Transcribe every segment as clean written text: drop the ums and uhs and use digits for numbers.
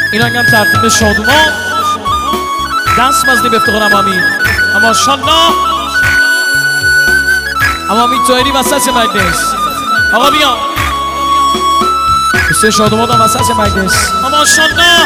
این هم ترتیب شادومان دست مزنی به افتخار امامی اما شالله امامی تایری وسط مجلس آقا بیا بسیار شادومان هم وسط مجلس اما شالله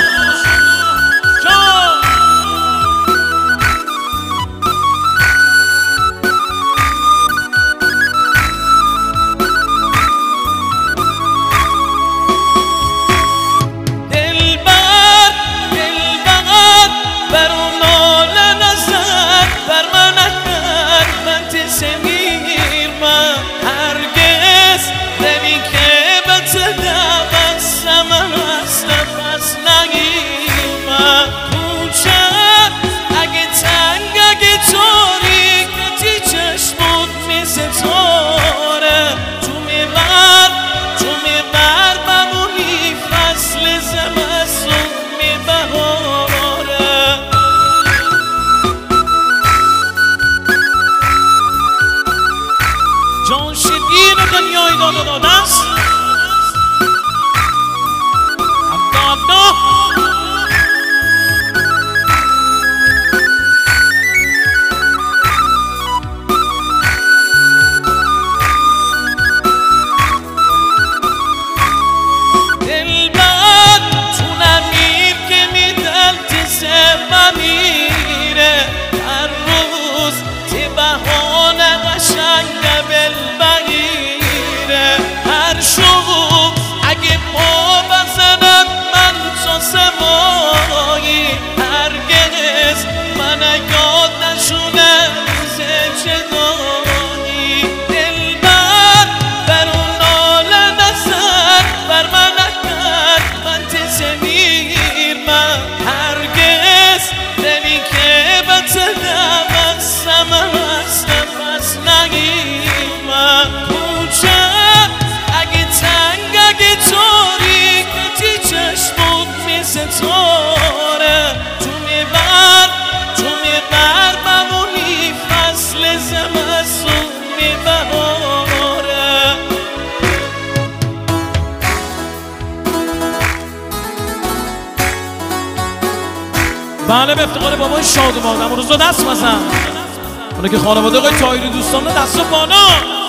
بله به افتخار بابای شادومان اما روزا دست مزن اونه که خانواده آقای تایری دوستان دست و بالا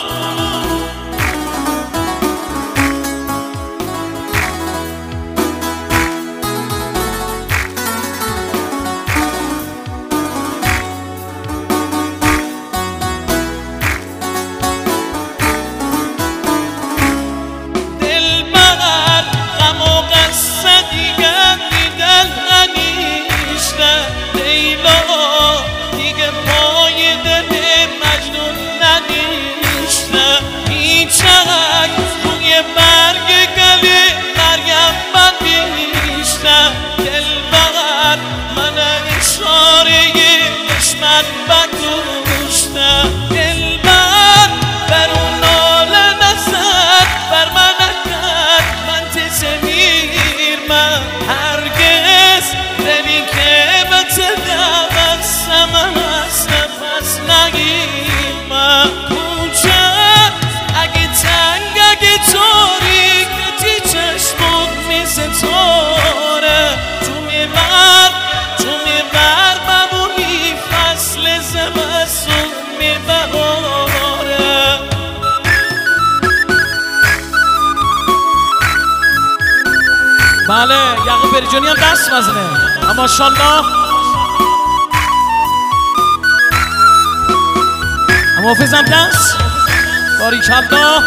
بله یعقوب بریجانی هم دست مزنه اما شالله اما حافظم دست باریکالله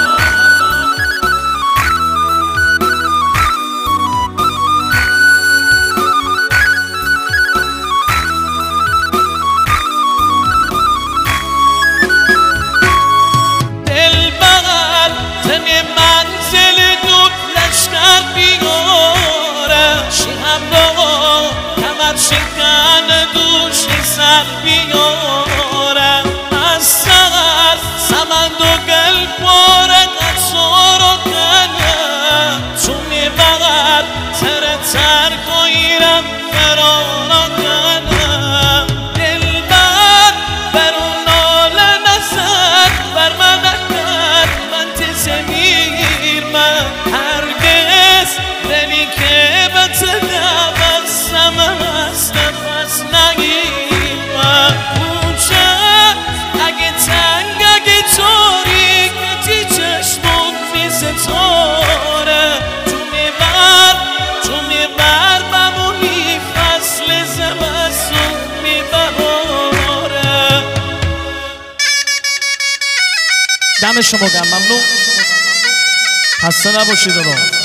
دل بغل تن منزل دود لشکر بیاره شیهم را کمر شکن دوش سر بیاره از سر سمند و گل پاره قصار و کنه چونی بغل تر تر کویرم فرارا کنه دل بر برون ناله نزد بر من نکرد من تزمیر من هرگز دلی که بتدم دم شما گرم. ممنون. خسته نباشید آقا.